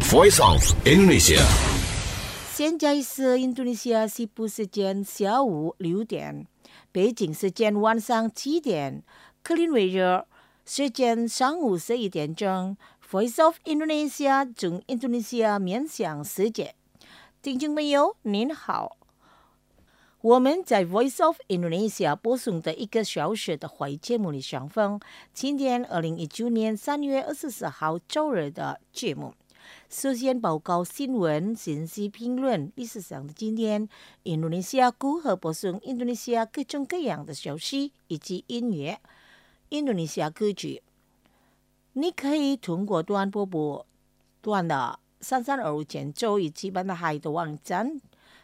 Voice of Indonesia。 现在是印度尼西亚西部时间下午6点，北京时间晚上7点，克林维尔时间上午11点钟。Voice of Indonesia 从印度尼西亚面向世界，听众朋友您好，我们在 Voice of Indonesia 播送的1个小时的华语节目里相逢。今天2019年3月24号周日的节目，首先报告新闻、信息评论、历史上的今天，印度尼西亚如何播送印度尼西亚各种各样的消息以及音乐、印度尼西亚歌曲。你可以通过短波波段的3325减州以及版的海的网站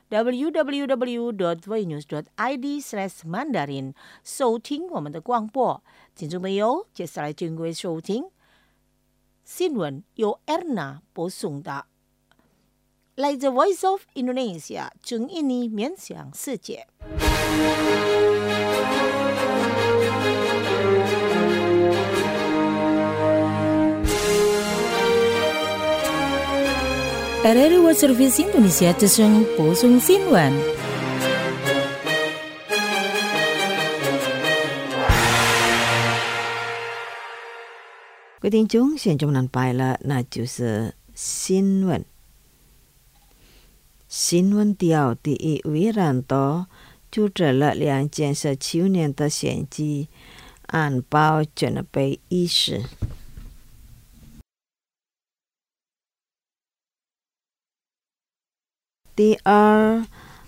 www.voinews.id/mandarin 收听我们的广播。听众朋友，接下来请各位收听新闻，由 Erna 播送的，来自 Voice of Indonesia 从印尼面向世界。RRI World Service Indonesia 之声播送新闻。各位听众，现在能拜了，那就是新闻。新闻调第一位人多组织了2件19年的选举安保准备仪式。第二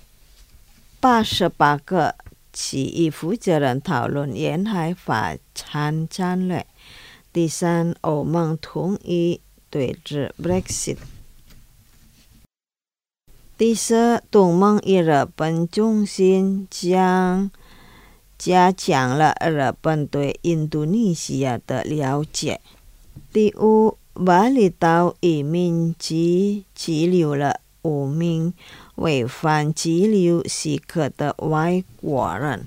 88个企业负责人讨论沿海发展战略。第三，欧盟同意对峙 Brexit。第四，东盟与日本中心将加强了日本对印度尼西亚的了解。第五，巴厘岛移民局拘留了5名违反居留许可的外国人。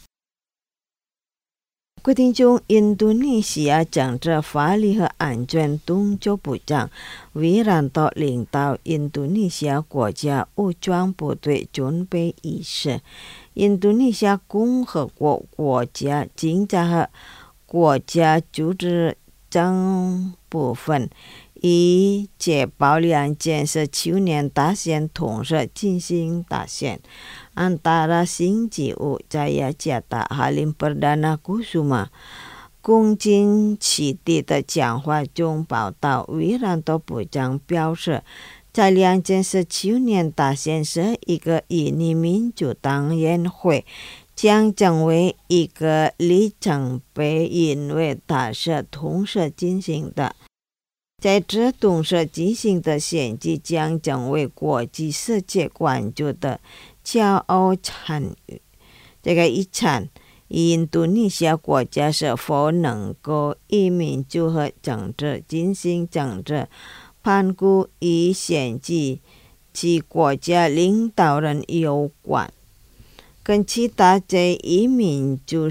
各位听众，印度尼西亚政治法律和安全动作部长维兰多领导印度尼西亚国家武装部队准备仪式。印度尼西亚共和国国家警察和国家组织政部分以确保2件19年大选同时进行大选。Antara Singjiu Jaya Jata Halim Perdana Kusuma 恭敬起地的讲话中报道，维兰多部长表示，在2件19年大选时，一个印尼民主党员会将成为一个里程碑，因为它是同时进行的。在这同时进行的选举将成为国际世界关注的骄傲参与。这个一场印度尼西亚国家是否能够以民主和政治进行政治盘古与选举及国家领导人有关。跟其他在民主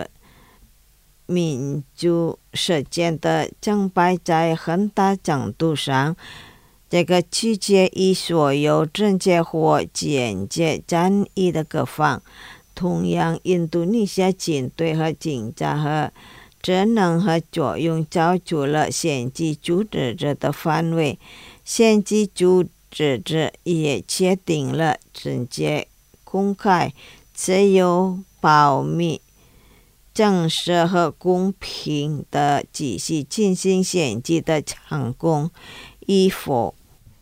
实践的成败在很大程度上，这个取决于所有直接或间接参与的各方。同样，印度尼西亚军队和警察和职能和作用超出了选举组织者的范围。选举组织者也确定了直接、公开、自由、保密、正式和公平的继续进行选举的成功与否。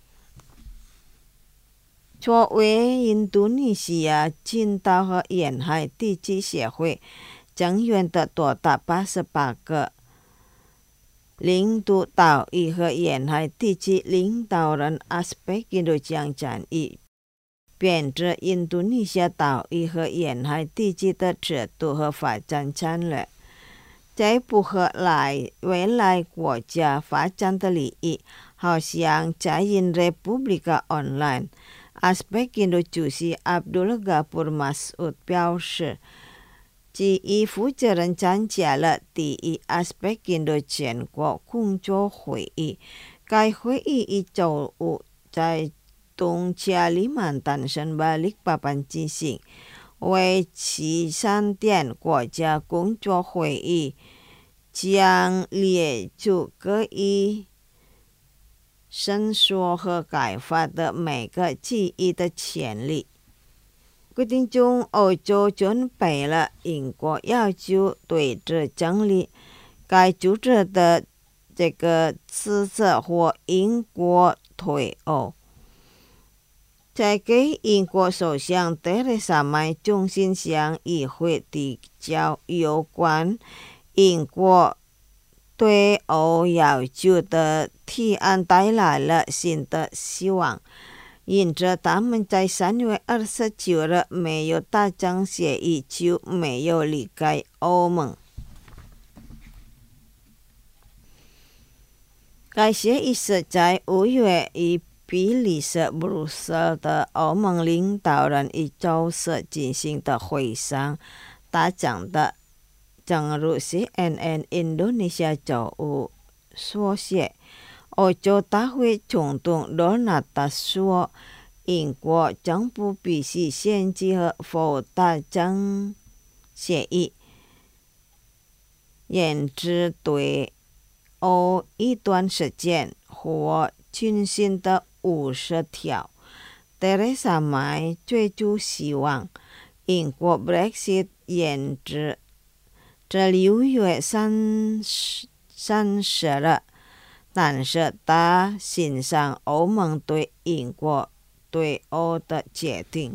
作为印度尼西亚群岛和沿海地区协会成员的多达88个领导岛屿和沿海地区领导人 ASEAN 将参与编制印度尼西亚岛屿和沿海地区的制度和发展战略。在不合未来国家发展的利益，好像在印 Republika Online ASEAN 主席 Abdul Ghafur Masud 表示，记忆负责人参加了第一 ASEAN 全国工作会议， 该会议以周五在东加里曼诞生巴likpapan进行，为期3天国家工作会议将列出可以伸缩和改发的每个记忆的潜力。决定中，欧洲准备了英国要求对这整理该组织的这个辞职或英国退欧。在给英国首相特蕾莎梅中心向议会提交有关英国对欧要求的提案带来了新的希望，因着他们在3月29日没有达成协议，就没有离开欧盟。该协议是在5月以比利时布鲁塞尔的欧盟领导人一周四进行的会上达成的。正如 CNN Indonesia 周五所写，欧洲大会总统罗纳德说，英国政府必须限制和否达成协议，延迟对欧一段时间或进行的50条。特蕾莎梅最初希望英国 Brexit 延至这6月30日，但是他欣赏欧盟对英国对欧的决定。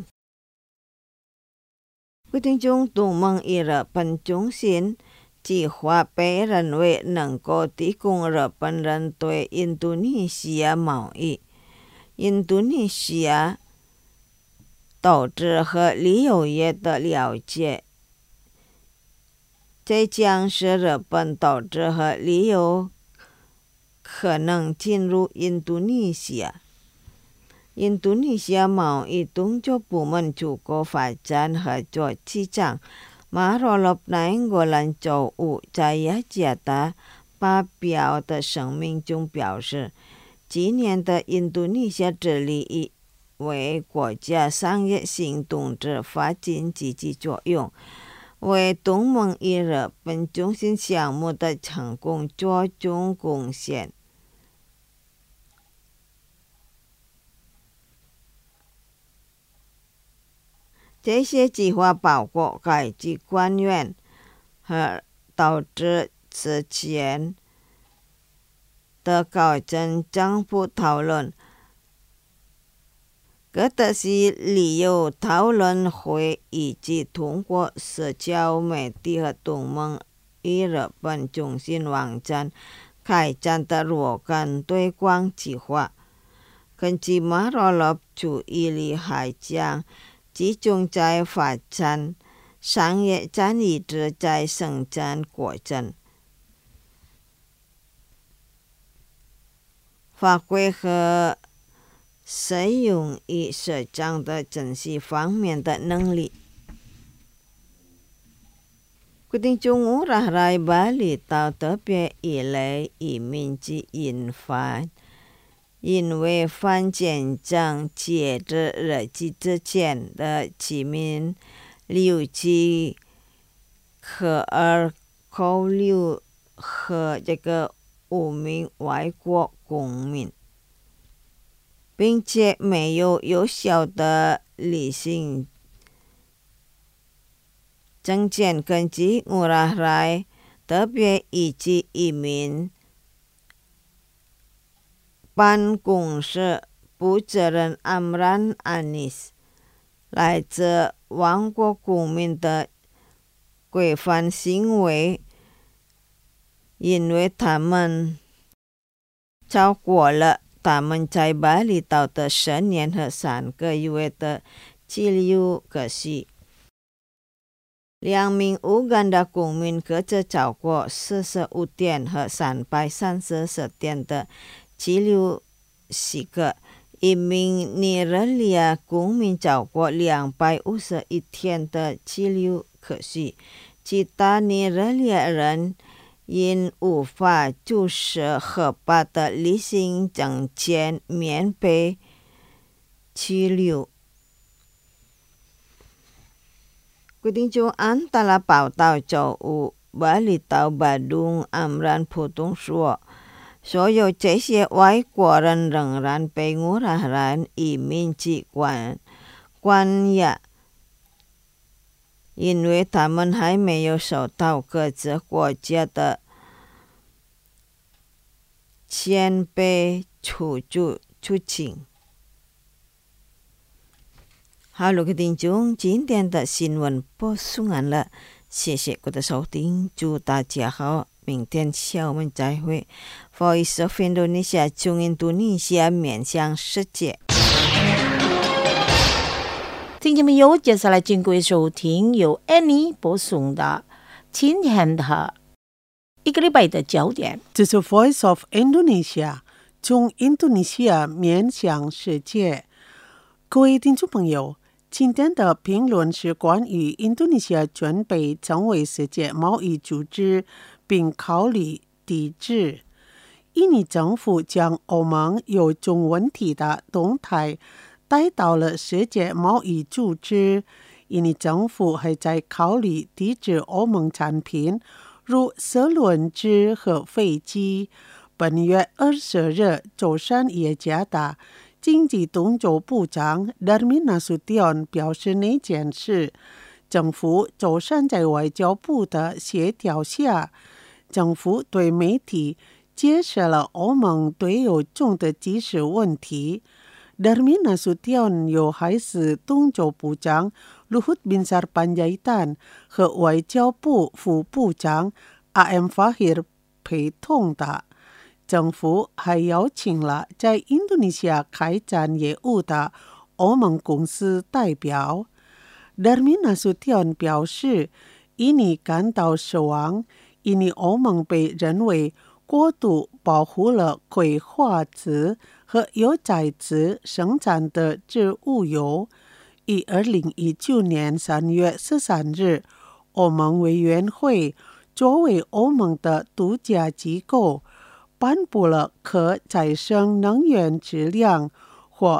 决定中，东盟与日本中心计划被认为能够提供日本人对印度尼西亚贸易、印度尼西亚投资和旅游业的了解。这将使日本投资和旅游可能进入印度尼西亚。印度尼西亚贸易动作部门足够发展合作机长马罗洛那英格兰周五在雅加达发表的声明中表示，今年的印度尼西亚致力于为国家商业行动之发展积极作用，为东盟与日本中心项目的成功做出贡献。这些计划包括该级官员和投资之前的高层政府讨论，哥德西旅游讨论会以及通过社交媒体和东盟与日本中心网站开展的若干推广计划。根据马罗洛注意力还将集中在发展商业战役之在生产过程、发挥和使用与社长的珍惜方面的能力。决定中乌拉来巴厘岛特别一类移民及引发，因为反战争截至日期之前的居民留期可而扣留和这个5名外国公民，并且没有有效的旅行证件。根据乌拉来特别一级移民办公室负责人Amran Anis， 来自外国公民的规范行为，因为他们超过了他们在巴厘岛的10年和3个月的居留可许。2名乌干达公民各自超过45天和334天的居留许可，1名尼日利亚公民超过251天的居留可许，其他尼日利亚人因无法就是合法的理性挣钱免被拘留。quyết định chung án ta là bảo tàu châu Ú và lý tàu bà đúng ran phổ thông số. 所有这些外国人仍然被乌克兰移民机关关押，因为他们还没有收到各自国家的签被出境。好了，各位听众，今天的新闻播送完了，谢谢各位的收听，祝大家好，明天下午我们再会。Voice of Indonesia， 从印度尼西亚面向世界。 听众朋友，接下来请各位收听由 Annie 播送的今天的一个礼拜的焦点。 这是 Voice of Indonesia， 从印度尼西亚面向世界。各位听众朋友，今天的评论是关于印度尼西亚准备成为世界贸易组织，并考虑抵制。印尼政府将欧盟有种问题的动态带到了世界贸易组织。印尼政府还在考虑抵制欧盟产品，如车轮子和飞机。本月20日，舟山雅加达经济东洲部长 Darmin Nasution 表示那件事，政府舟山在外交部的协调下，政府对媒体揭示了欧盟对有重的技术问题。Darmin Nasution 又还是东洲部长 Luhut Binsar Panjaitan 和外交部副部长 AM Fahir 陪同的。政府还邀请了在印度尼西亚开展业务的欧盟公司代表。Darmin Nasution 表示，印尼感到失望，印尼欧盟被认为过度保护了葵花籽和油菜籽生产的植物油。以2019年3月13日，欧盟委员会作为欧盟的独家机构，颁布了可再生能源质量或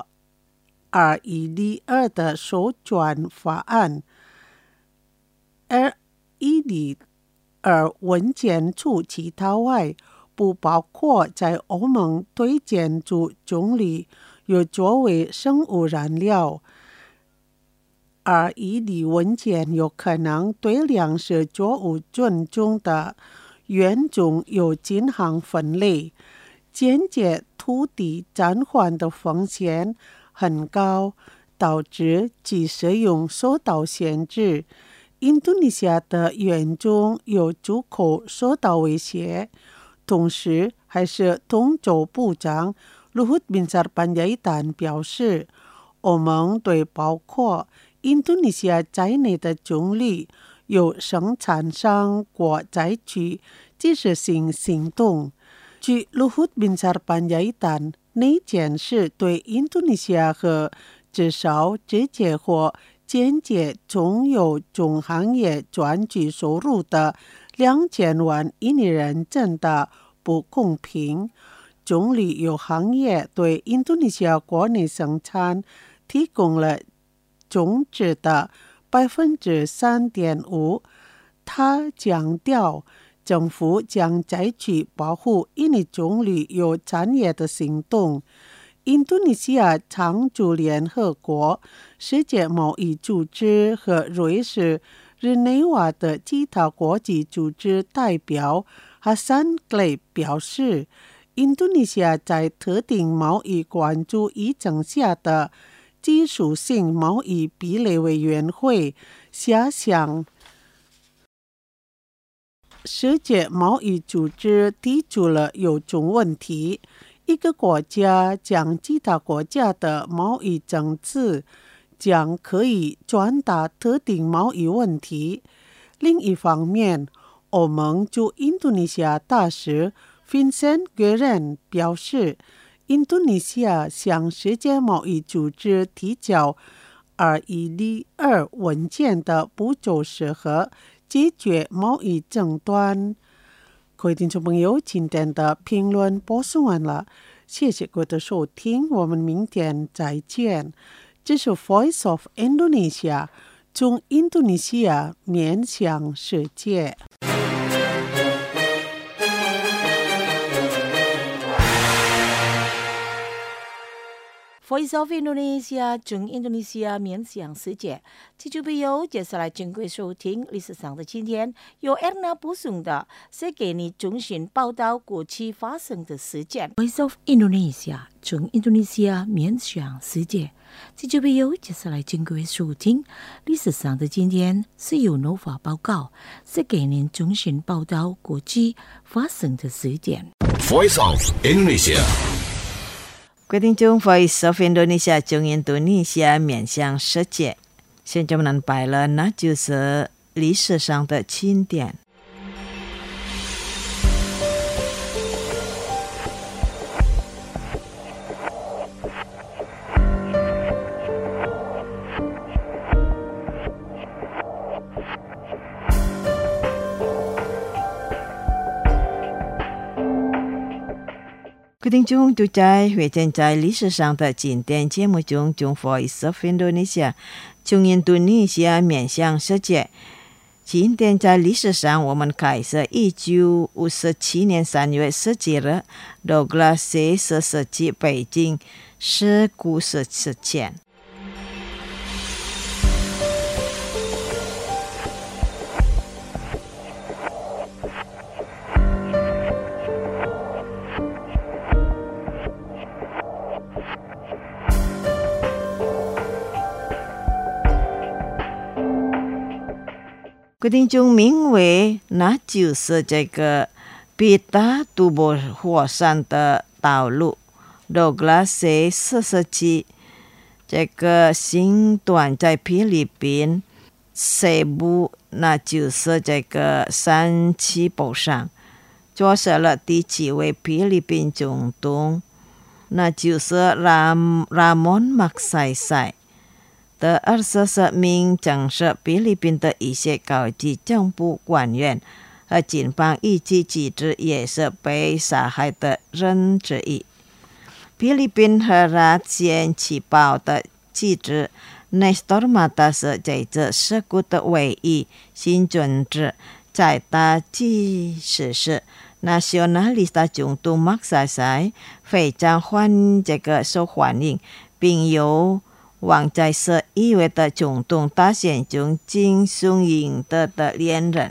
RED2的首转法案。RED2文件除其他外，不包括在欧盟对建筑中里有作为生物燃料。RED 文件有可能对粮食作物种中的原种有进行分类，间接土地暂缓的风险很高，导致其使用受到限制。印度尼西亚的原种有出口受到威胁。同时，还是东洲部长 Luhut Binsar Panjaitan 表示，欧盟对包括印度尼西亚在内的种类有生产商国采取即时性行动。据 Luhut Binsar Panjaitan， 那件事对印度尼西亚和至少直接或间接中有种行业赚取收入的2000万印尼人真的不公平。种类有行业对印度尼西亚国内生产提供了种子的 3.5%。 他强调，政府将采取保护印尼种类有产业的行动。印度尼西亚常驻联合国、世界贸易组织和瑞士、日内瓦的其他国际组织代表 Hassan Clay 表示，印度尼西亚在特定贸易关注议程下的技术性贸易壁垒委员会下向世界贸易组织提出了有种问题。一个国家将其他国家的贸易政策将可以转达特定贸易问题。另一方面，欧盟驻印度尼西亚大使 Vincent Guerin 表示，印度尼西亚向世界贸易组织提交RED2文件的步骤适合解决贸易争端。 各位听众朋友，今天的评论播送完了，谢谢各位的收听，我们明天再见。这是 Voice of Indonesia， 从印度尼西亚面向世界。 Voice of Indonesia， 从印度尼西亚面向世界。听众朋友，接下来请各位收听历史上的今天，由 Erna 播送的是给你中心报道过去发生的事件。Voice of Indonesia， 从印度尼西亚面向世界。听众朋友，接下来请各位收听历史上的今天，是由 Nova 报告，是给您中心报道过去发生的事件。 Voice of Indonesia。 各位听众 Voice of Indonesia 从印度尼西亚面向世界，现在我们安排了，那就是历史上的经典。各位听众都在会见在历史上的经典节目中，从 Voice of Indonesia 从印度尼西亚面向世界。今天在历史上，我们开始1957年3月17日，12世世纪北京事故事件。听众名为那就是这个彼得杜波火山的道路12世纪这个星段在菲律宾西部，那就是这个山气堡上坐上了第几位菲律宾总统，那就是Ramon Magsaysay的24名将士，菲律宾的一些高级政府官员和警方以及记者也是被杀害的人之一。菲律宾和热线起报的记者 Nestor Mata 是这次事故的唯一幸存者，在他即使是 Nacionalista 总统 Magsaysay 非常受欢迎，并由往在11月的总统大选中竞选赢得的连任。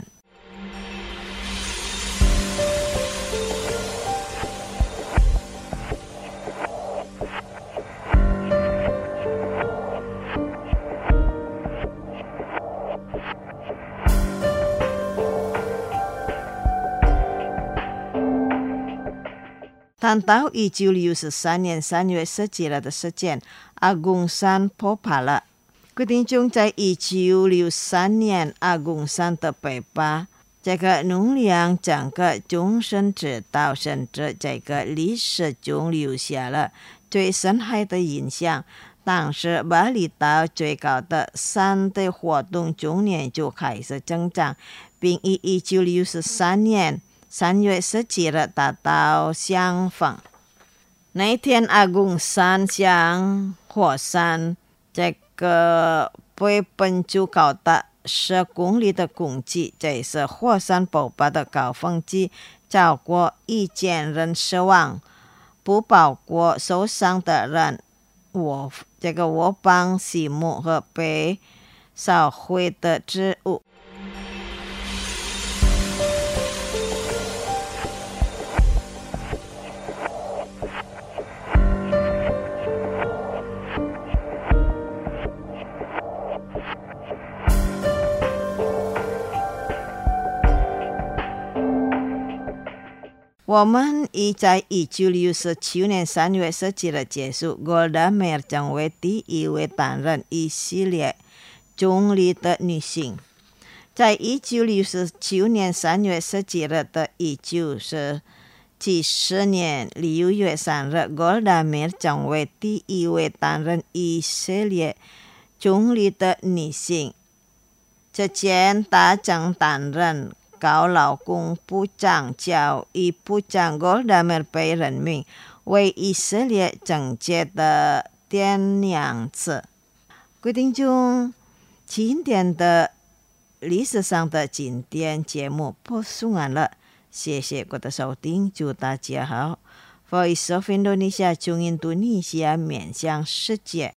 谈到1963年3月17日的事件，阿公山破败了。各位听众，在1963年，阿公山的北巴这个能量整个终身直到甚至这个历史中留下了最深刻的印象。当时巴厘岛最高的山的活动中年就开始增长，并于1963年3月17日达到上峰。那一天，阿公山向火山这个被喷出高达10公里的攻击，这是火山爆发的高峰期，超过1000人死亡，不包括受伤的人。这个窝邦树木和被烧毁的植物。我们已在1967年3月17日结束。Golda Meir 将为第一位担任以色列总理的女性。在1967年3月17日的1970年6月3日 ，Golda Meir 将为第一位担任以色列总理的女性。之前，她将担任高老公部长叫以部长 Golda Meir 被任命为以色列政界的殿娘子。各位听众，今天的历史上的经典节目播送完了，谢谢各位的收听，祝大家好。Voice of Indonesia 从印度尼西亚面向世界。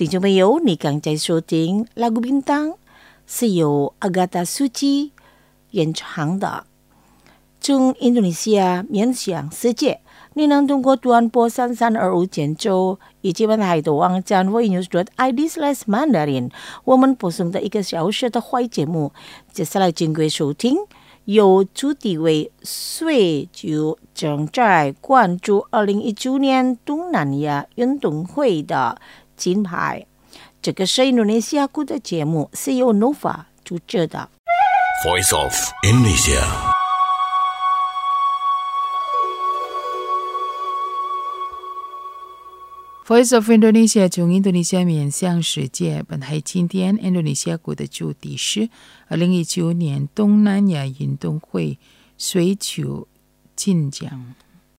听众朋友，你刚才收听《lagu bintang》，是由 Agatha Suci 演唱的。从印度尼西亚面向世界，你能通过短波3325减州以及海的网站 voinews.id/Mandarin， 我们播送的1个小时的华语节目。接下来经过收听，由主题为水球正在关注2019年东南亚运动会的金牌。这个是印度尼西亚国的节目，是由 Nova 主持的。 Voice of Indonesia。 Voice of Indonesia 从印度尼西亚面向世界。本台今天印度尼西亚国的主题是2019年东南亚运动会水球金奖。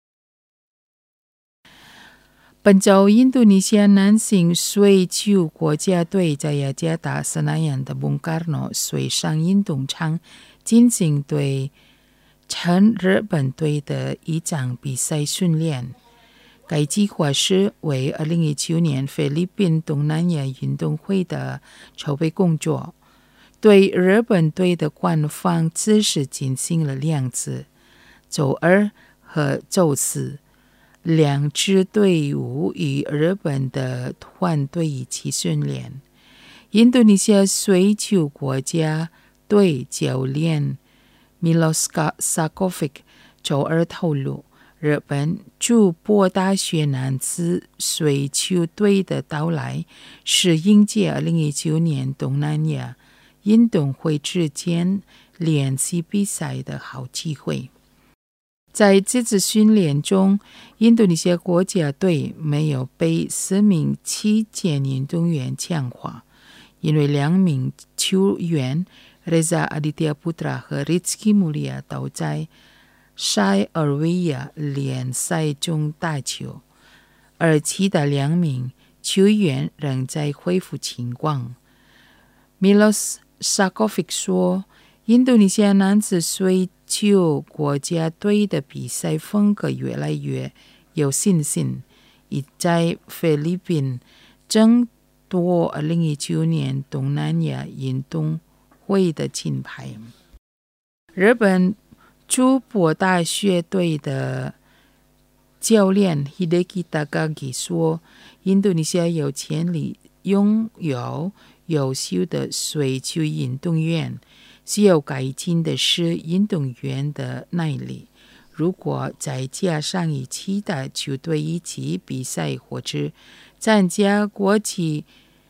本周印度尼西亚男性水球国家队在雅加达斯那亚的Bung Karno水上运动场进行对称日本队的一场比赛训练。该计划是为2019年菲律宾东南亚运动会的筹备工作。对日本队的官方只是进行了2次，周2和周4，两支队伍与日本的团队一起训练。印度尼西亚水球国家队教练 Milos Sarkovic 周2透露，日本筑波大学男子水球队的到来是迎接2019年东南亚运动会之间练习比赛的好机会。在这次训练中，印度尼西亚国家队没有被4名击剑运动员强化，因为2名球员 Reza Aditya Putra 和 Rizky Mulia 都在塞尔维亚联赛中打球，而其他2名球员仍在恢复情况。Milos Sarkovic 说，印度尼西亚男子水球国家队的比赛风格越来越有信心，已在菲律宾争夺2019年东南亚运动会的金牌。日本筑波大学队的教练 Hideki Takagi 说，印度尼西亚有潜力拥有优秀的水球运动员，需要改进的是运动员的耐力。如果再加上与其他球队一起比赛或者参加国际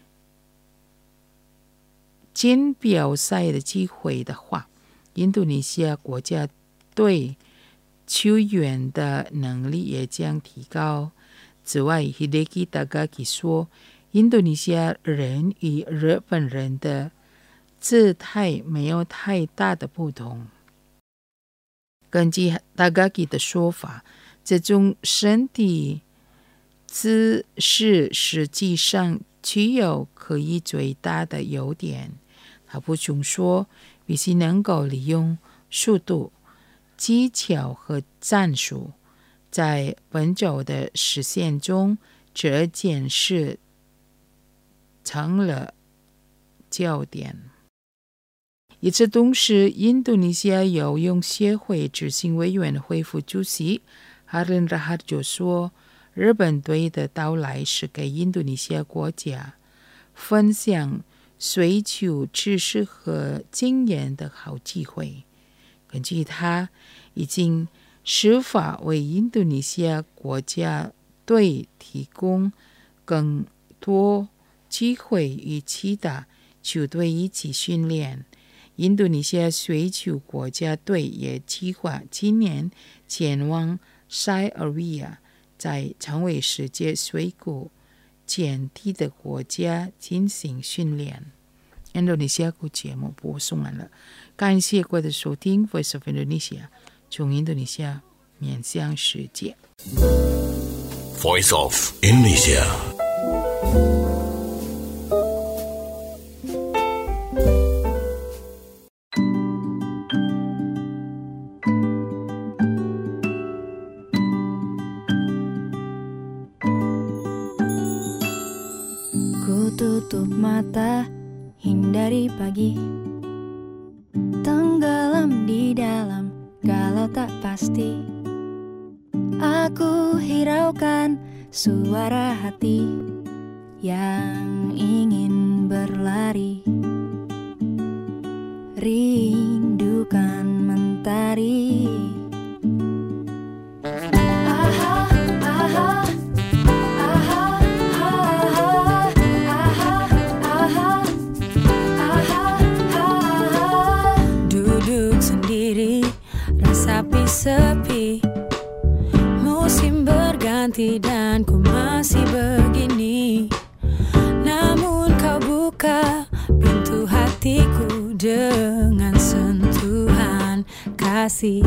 锦标赛的机会的话，印度尼西亚国家队球员的能力也将提高。此外 Hideki Takagi 说，印度尼西亚人与日本人的姿态没有太大的不同。根据 Takagi 的说法，这种身体姿势实际上具有可以最大的优点。他补充说，必须能够利用速度、技巧和战术。在本周的实践中，这件事成了焦点。与此同时，印度尼西亚游泳协会执行委员会副主席 Harlindra Harjo 说，日本队的到来是给印度尼西亚国家分享水球知识和经验的好机会。根据他，已经设法为印度尼西亚国家队提供更多机会与其他球队一起训练。印度尼西亚水球国家队也计划今年前往塞尔维亚，在成为世界水球前提的国家进行训练。印度尼西亚国节目播送完了，感谢各位的收听 Voice of Indonesia 从印度尼西亚面向世界。 Voice of Indonesia。 Ku lagi, tenggelam di dalam galau tak pasti. Aku hiraukan suara hati yang ingin berlari, rindukan mentari. Duduk sendiri, resapi sepi, musim berganti dan ku masih begini. Namun kau buka pintu hatiku dengan sentuhan kasih.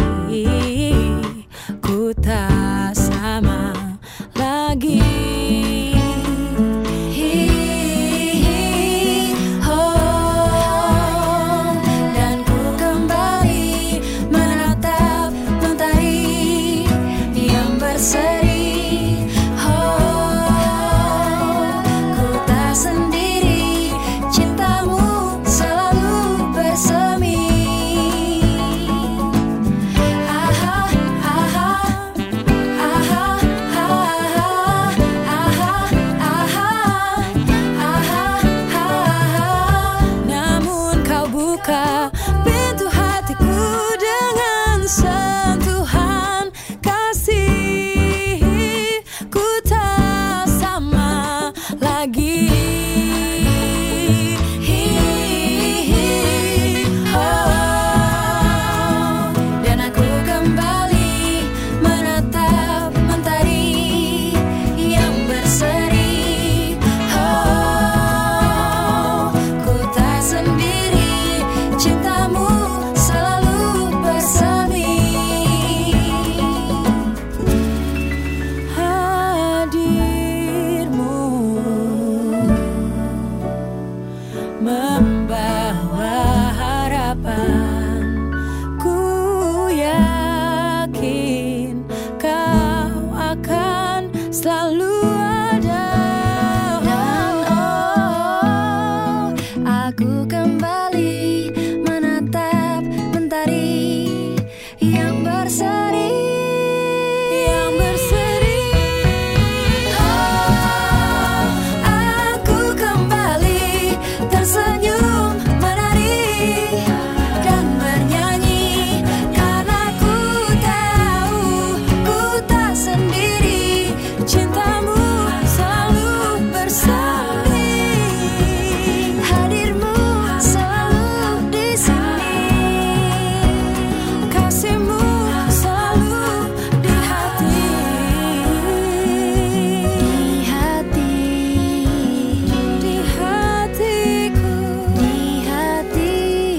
Ku tak sama lagi. Dan ku kembali menatap mentari yang berseri. Ku tak sendiri, cintamu selalu bersemi. Namun kau buka pintu hatiku dengan sentuhan kasih. Ku tak sama lagi. Dan aku kembali menatap mentari yang berseri. Ku tak sendiri, cintamu selalu bersemi. Hadirmu membawa harapan. Ku yakin kau akan selalu ada. Dan aku kembali menatap mentari yang berseri. Aku kembali tersenyum menari dan bernyanyi, karena ku tahu ku tak sendiri, cintamu selalu bersemi. Hadirmu selalu di sini, kasihmu selalu di hati. Di hatiku, di hati.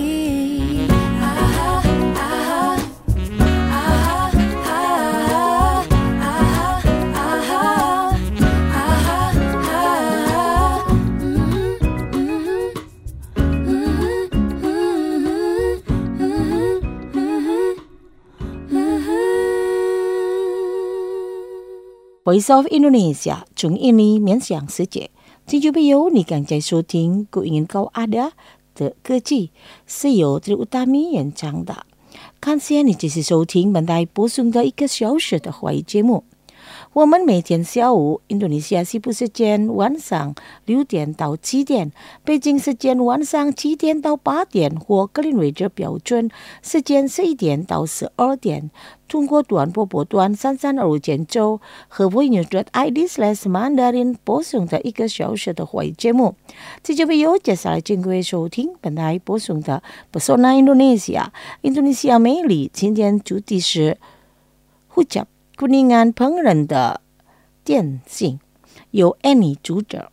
Voice of Indonesia， 从印尼面向世界。听众朋友，你刚才收听《Ku Ingin Kau Ada》的歌曲，是由Triutami演唱的。感谢你继续收听本台播送的1个小时的华语节目。我们每天下午印度尼西亚西部时间晚上6点到7点，北京时间晚上7点到8点，或格林威治标准时间11点到12点，通过短波波段3325减州和 voinews.id/Mandarin 播送的1个小时的华语节目。听众朋友，接下来请各位收听本台播送的 Pesona Indonesia， 印度尼西亚美丽。今天主题是 Hujab Kuningan 烹饪的电信，由 Annie 主持。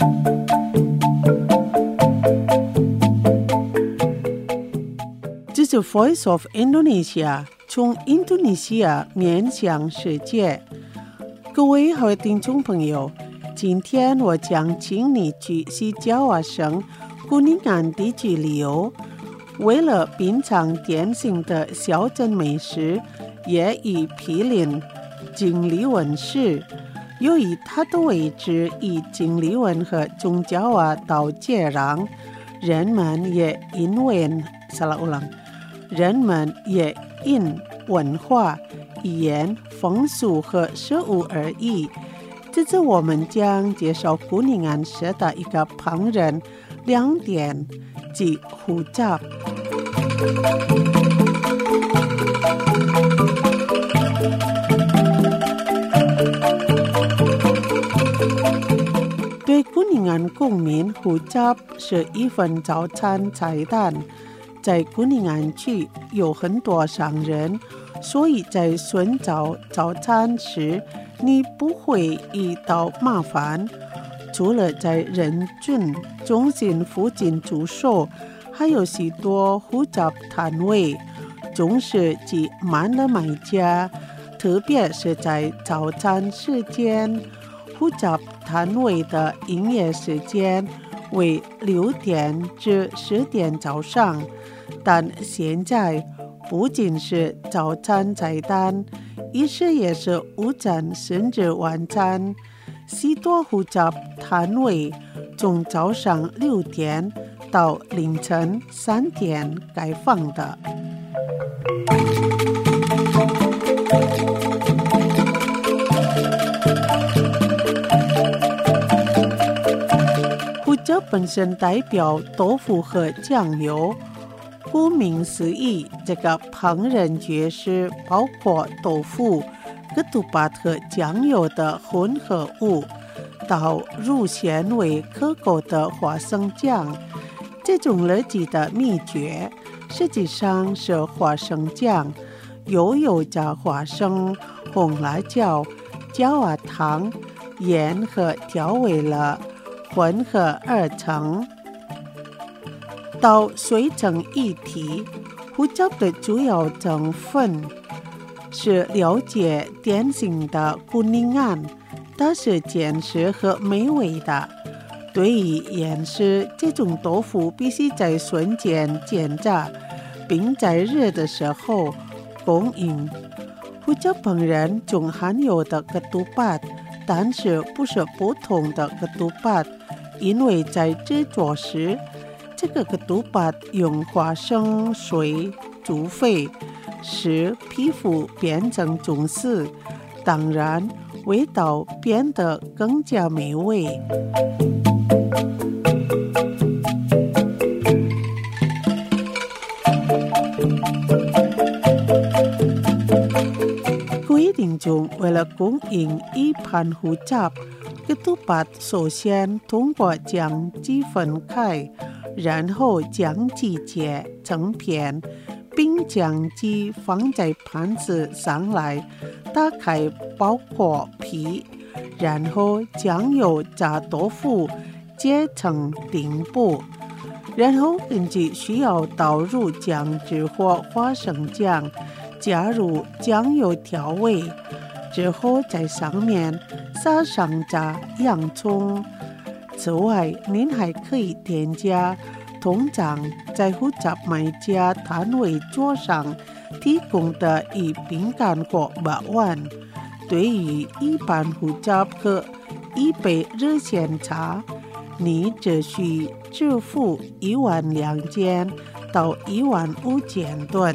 这是 Voice of Indonesia， 从印度尼西亚面向世界。各位好听众朋友，今天我将请你去西爪哇省Kuningan地区旅游。为了品尝典型的小镇美食，也以毗邻经理文市。由于它的位置与经理文和中爪哇岛接壤， 人们也因文化、语言、风俗和食物而异。这次我们将介绍古宁安市的一个烹饪亮点，即胡椒。对古宁安公民，胡椒是一份早餐菜单。在古宁安区有很多商人，所以在寻找早餐时，你不会遇到麻烦。除了在人群中心附近驻守，还有许多胡椒摊位，总是挤满了买家，特别是在早餐时间。胡椒摊位的营业时间为6点至10点早上，但现在不仅是早餐菜单，有时也是午餐甚至晚餐。许多胡椒摊位从早上6点到凌晨3点开放的。胡椒本身代表豆腐和酱油，顾名思义，这个烹饪绝是包括豆腐、ketupat和酱油的混合物，到入咸为可口的花生酱。这种热气的秘诀实际上是花生酱，有加花生、红辣椒、焦娃糖、盐和调味料混合而成，到水成一体。胡椒的主要成分是了解典型的古宁安，它是坚实和美味的。对于腌制这种豆腐，必须在瞬间煎炸，并在热的时候供应。胡椒烹饪中含有的ketupat，但是不是不同的ketupat，因为在制作时，这个ketupat用花生水煮沸，使皮肤变成棕色，当然味道变得更加美味。规定中，为了供应一盘胡椒，ketupat首先通过将鸡分开，然后将鸡切成片，并将鸡放在盘子上来，打开包裹皮，然后将油炸豆腐切成丁部，然后根据需要倒入酱汁或花生酱，加入酱油调味，之后在上面撒上炸洋葱。此外，您还可以添加通常在胡椒卖家摊位桌上提供的一饼干或把碗。对于一盘胡椒和一杯热鲜茶，你只需支付12000到15000盾。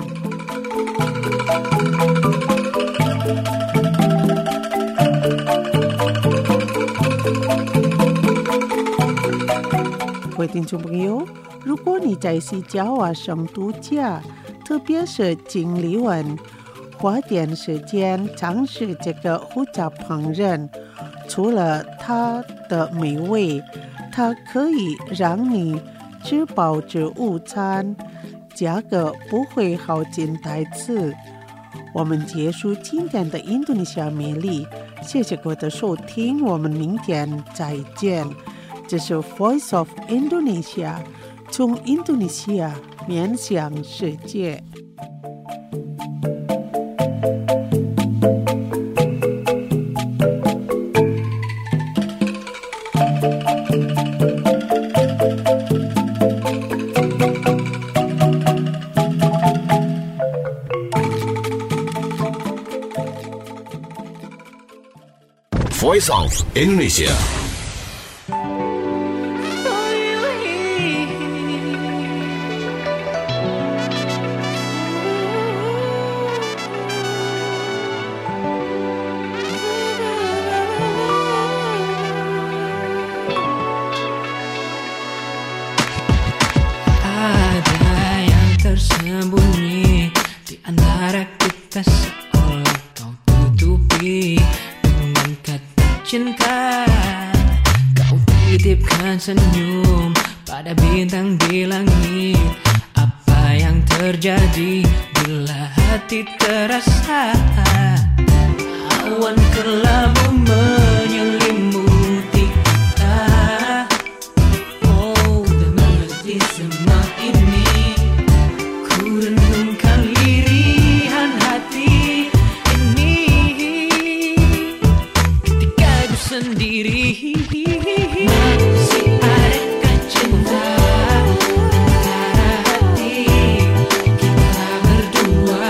各位听众朋友，如果你在西加瓦省度假，特别是经历完，花点时间尝试这个胡椒烹饪，除了它的美味，它可以让你吃饱至午餐，价格不会耗尽台词。我们结束今天的印度尼西亚魅力，谢谢各位的收听，我们明天再见。这是 Voice of Indonesia， 从印度尼西亚面向世界。 Voice of Indonesia。 mata seolah kau tutupi dengan kata cinta. Kau titipkan senyum pada bintang di langit. Apa yang terjadi bila hati terasa awan kelabu menyelimuti kita. Oh, dan mengerti semua ini, ku renungkan lirihan hati ini ketika ku sendiri. Masih adakah cinta antara hati kita berdua?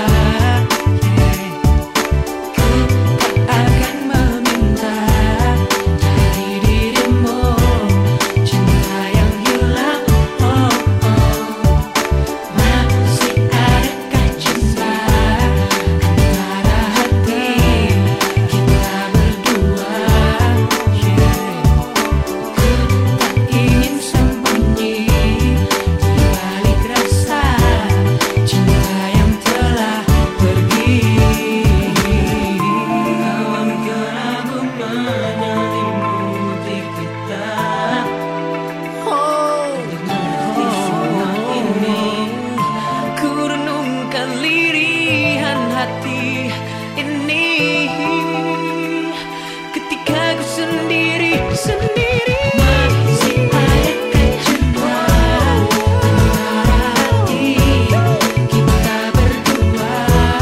Ku tak akan meminta dari dirimu cinta yang hilang. Oh, oh. Masih adakah cinta antara hati kita berdua? Ku tak ingin sembunyi di balik rasa cinta yang telah pergi. Awan kelabu menyelimuti kita. Oh, mengerti semua ini, ku renungkan lirihan hati ini ketika ku sendiri. Masih adakah cinta antara hati kita berdua?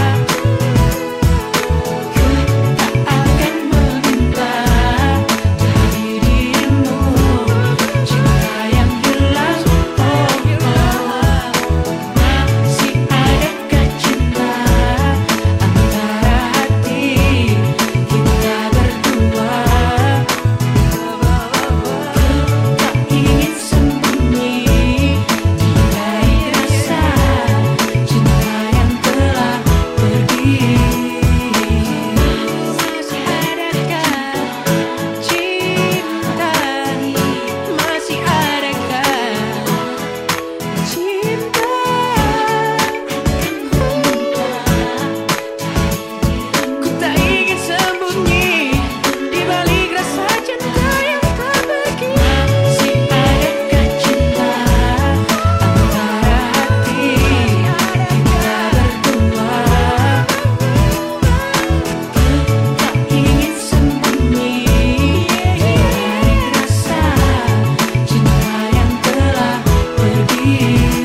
Ku tak akan meminta dari dirimu cinta yang hilang. Oh, masih adakah cinta antara hati kita berdua? Tak ingin sembunyi di balik rasa cinta yang telah pergi. Masih adakah cinta? Masih adakah cinta? Ku tak ingin sembunyi di balik rasa cinta yang tak pergi. Masih adakah cinta antara hati kita berdua? Tak ingin sembunyi di balik rasa cinta yang telah pergi.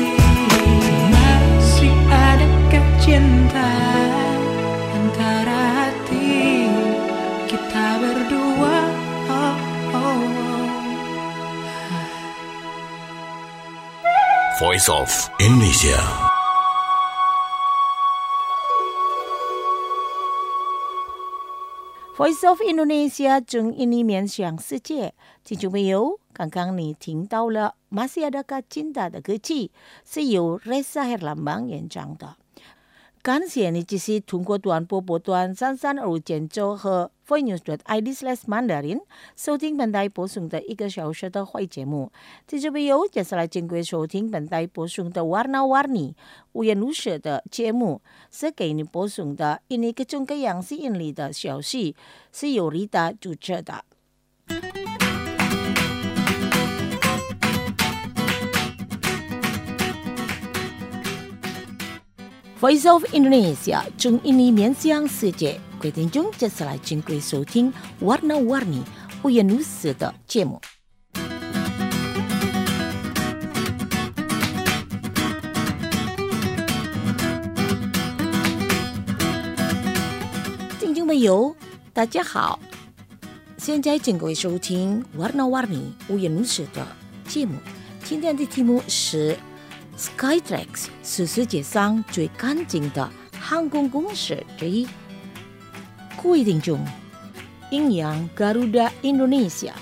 Masih adakah cinta antara hati kita berdua? Oh, oh. Voice of Indonesia. Voice of Indonesia 中印尼面向世界，听众朋友，刚刚你听到了《Masih Adakah Cinta》的歌曲，是由 Reza Herlambang 演唱的。感谢你继续通过短波波段3325减州和 voinews.id/Mandarin 收听本台播送的1个小时的会节目。听众朋友，接下来请贵收听本台播送的 Warna-Warni 五颜六色的节目，是给你播送的印尼各种各样吸引力的消息，是由 Rita 主持的。Voice of Indonesia 中印尼面向世界，各位听众，接下来请贵收听 Warna-Warni 五颜六色的节目。听众朋友，大家好，现在请各位收听 Warna-Warni 五颜六色的节目。今天的题目是Skytrax 是世界上最干净的航空公司之一。各位听众，阴阳 Garuda Indonesia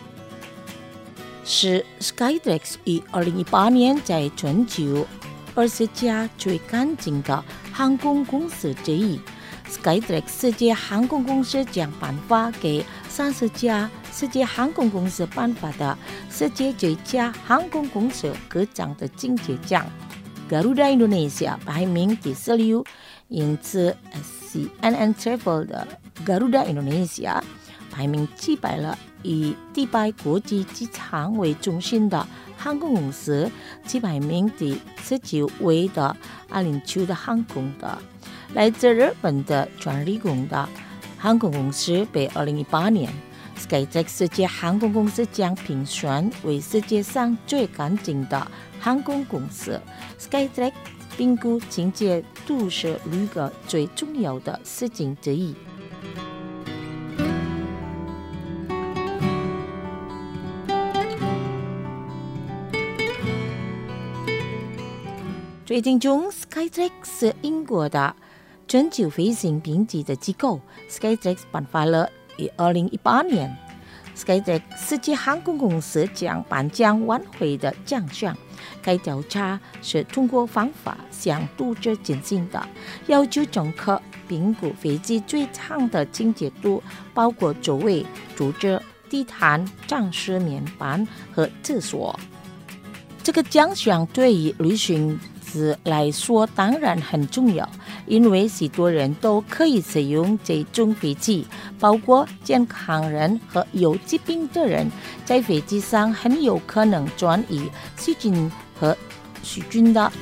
是 Skytrax 于2018年在全球20家最干净的航空公司之一。Skytrax 世界航空公司将颁发给30家世界航空公司颁发的世界最佳航空公司各奖的金节奖。Garuda Indonesia 排名第16， 因此 CNN Travel 的 Garuda Indonesia 排名击败了以迪拜国际机场为中心的航空公司，其排名第19位的阿联酋的航空的。来自日本的全日空的航空公司被2018年 Skytrax 世界航空公司将评选为世界上最干净的航空公司。Skytrax 评估清洁度是旅客最重要的事情之一。最近中 Skytrax 是英国的全球飞行评级的机构。 Skytrax 颁发了于2018年 Skytrax 世界航空公司奖颁奖晚会的奖项。该调查是通过方法向读者进行的，要求乘客评估飞机最长的清洁度，包括座位、桌子、地毯、展示面板和厕所。这个奖项对于旅行者来说当然很重要，因为许多人都可以使用这种飞机，包括健康人和有疾病的人。在飞机上很有可能转移细菌和细菌的。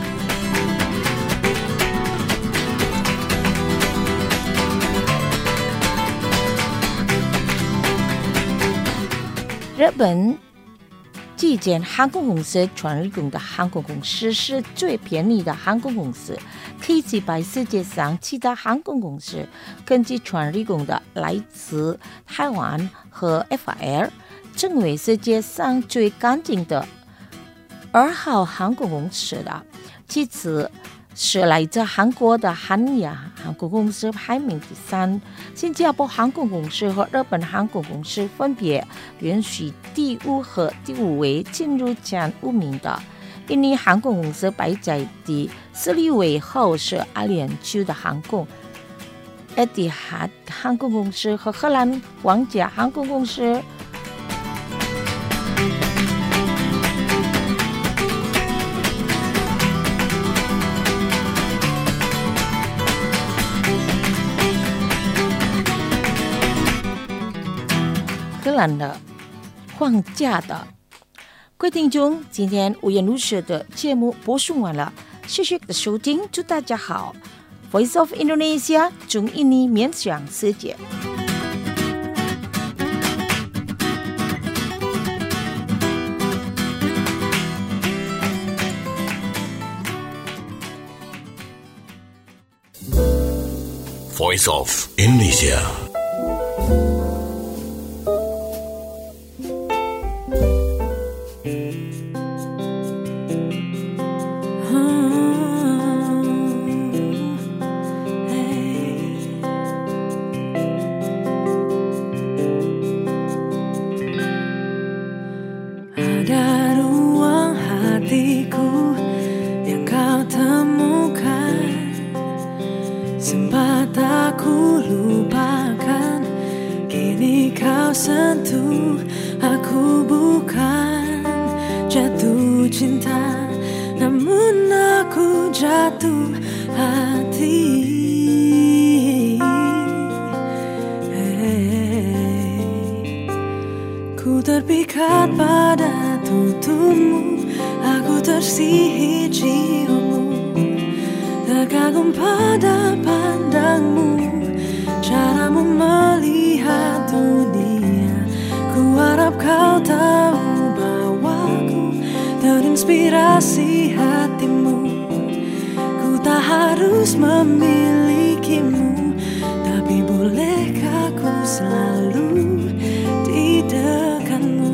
日本这间航空公司全日空的航空公司是最便宜的航空公司，可以击败世界上其他航空公司。根据全日空的来自台湾和 FIR 成为世界上最干净的2号航空公司的，其次是来自韩国的韩亚航空公司排名第3，新加坡航空公司和日本航空公司分别允许第5和第5位进入前5名的。印尼航空公司排在第16位后是阿联酋的航空、埃蒂哈航空公司和荷兰皇家航空公司。荷兰的皇家的。各位听众，今天五颜六色的节目播送完了，谢谢的收听，祝大家好。Voice of Indonesia 中印尼面向世界。 Voice of Indonesia. Ada ruang hatiku yang kau temukan, sempat aku lupakan, kini kau sentuh. Aku bukan jatuh cinta, namun aku jatuh hati. Ku terpikat pada tutupmu, aku tersihir ciummu, terkagum pada pandangmu, caramu melihat dunia. Ku harap kau tahu bahwa ku terinspirasi hatimu. Ku tak harus memilikimu, tapi bolehkah ku selalu di dekatmu.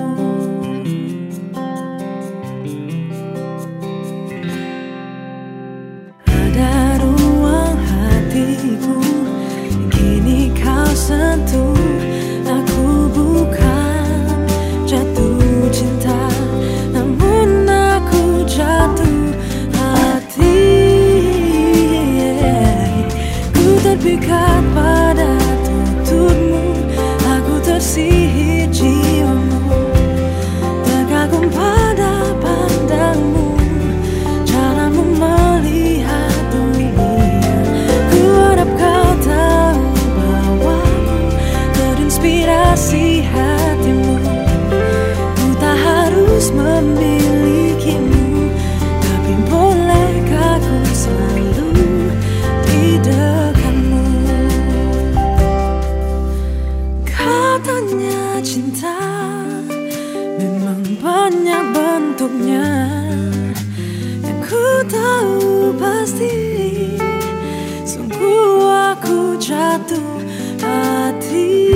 Ada ruang hatiku, kini kau sentuh. Aku bukan jatuh cinta, namun aku jatuh hati. Ku terpikat pada tutupmu, aku tersihir jiwamu, terkagum pada pandangmu, caramu melihat dunia. pasti sungguh aku jatuh hati.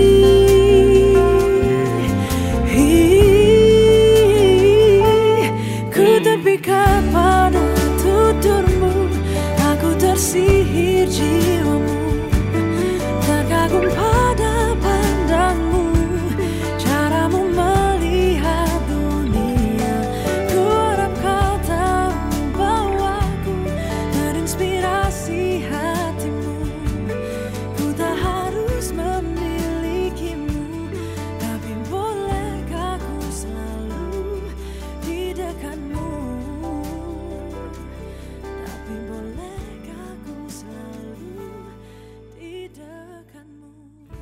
Ku terpikat pada tuturmu, aku tersihir jiwamu, terkagum pada pandangmu, caramu melihat dunia. Ku harap kau tahu bahwa aku terinspirasi hatimu. Ku tak harus memilikimu, tapi bolehkah ku selalu di dekatmu. Tapi bolehkah ku selalu di dekatmu.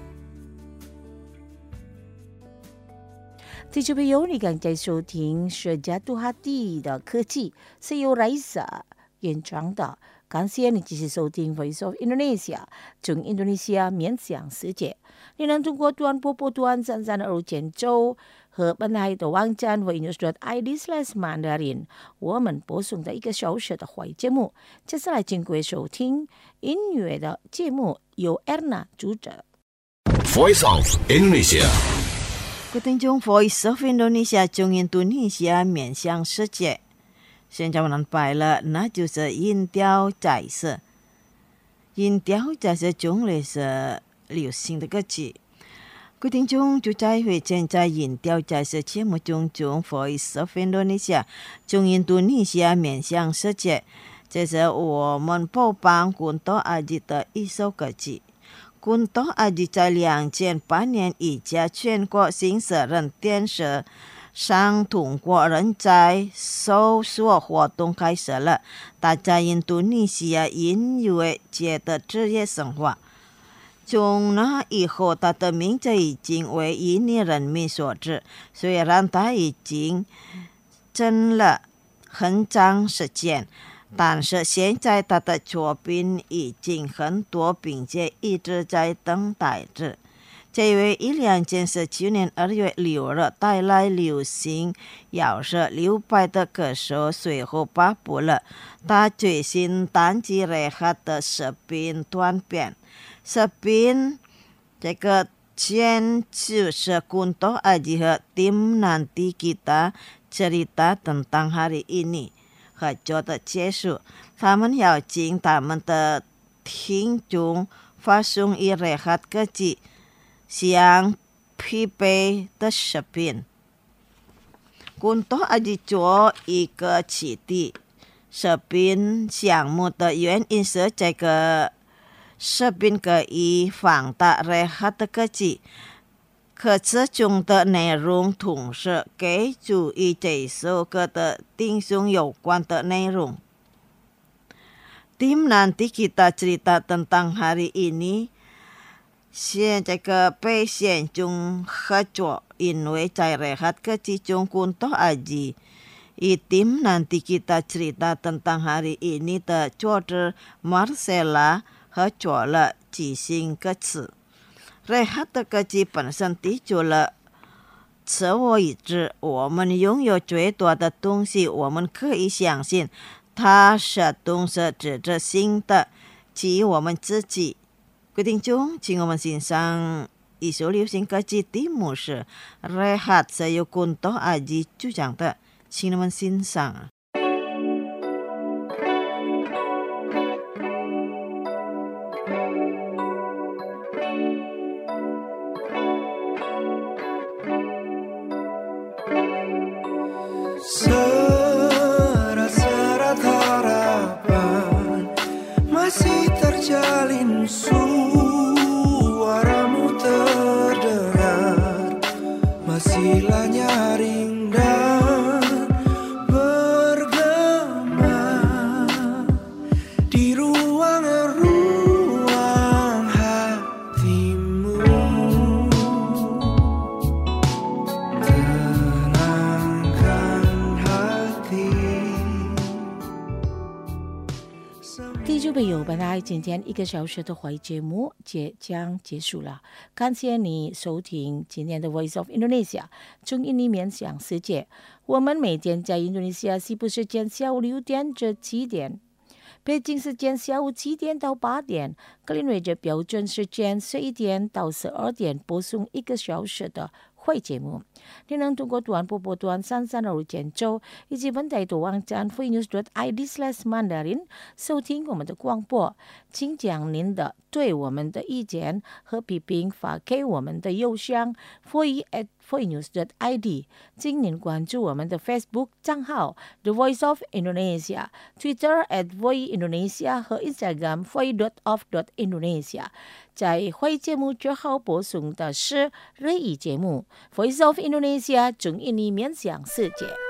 听众朋友，你刚才收听是加杜哈蒂的科技，是由 Raisa 演唱的。感谢你继续收听 Voice of Indonesia 从印度尼西亚面向世界。你能通过短波波段3325简州和本台的网站 voinews.id/mandarin 我们播送的1个小时的华语节目。接下来请各位收听音乐的节目，由 Erna 主持。 Voice of Indonesia. 各位听众 Voice of Indonesia 从印度尼西亚面向世界。现在我们摆了，那就是音调彩色。音调彩色中类是流行的歌曲。各位听众就在会见在音调彩色节目中从 Voice of Indonesia 从印度尼西亚面向世界。这是我们播放昆多阿吉的一首歌曲。昆多阿吉在2008年一家全国新社人电视上通过人才搜索活动开始了大家印度尼西亚音乐界的职业生活。从那以后，他的名字已经为印尼人民所知。虽然他已经整了很长时间，但是现在他的作品已经很多，并且一直在等待着。这位2017年2月6日带来流行摇射流派的歌手随后发布了他最新单曲《Rehat》的视频短片。视频这个全就是Kunto Aji和 tim Nanti Kita cerita tentang hari ini 合作的结束。他们邀请他们的听众发送《Rehat》歌曲向匹配的视频。Kunto Aji做一个起地视频项目的原因是这个视频可以放大 Rehat 的歌曲，可是中的内容同时给注意这首歌的听众有关的内容。Tim Nanti Kita cerita tentang hari ini 现这个被选中合作，因为在 Rehat 歌曲中Kunto Aji Tim Nanti Kita cerita tentang hari ini 的作者 Marcella 合作了即兴歌词。Rehat 的歌曲本身提出了自我意志，我们拥有最多的东西，我们可以相信它是东西指着新的，即我们自己。各位听众，请我们欣赏一首流行歌曲，题目是 Rehat 是由 Kunto Aji 主唱的，请你们欣赏。 Serat-serat harapan masih terjalin, suaramu terdengar, masihlah nyaring dan bergema di ruang-ruang hatimu. Tenangkan hati. 听众朋友，本来今天1个小时的华语节目即将结束了，感谢你收听今天的 Voice of Indonesia 从印尼面向世界。我们每天在印度尼西亚西部时间下午6点至7点北京时间下午7点到8点，格林威治标准时间11点到12点播送1个小时的会节目。你能通过短波波段3325减州以及本台的网站 freenews.id/mandarin 收听我们的广播。请将您的对我们的意见和批评发给我们的邮箱 foi@freenews.id。请您关注我们的 Facebook 账号 The Voice of Indonesia、Twitter @voindonesia 和 Instagram foi.of.indonesia。在会节目之后播送的是日语节目 Voice of Indonesia 中印尼面向世界。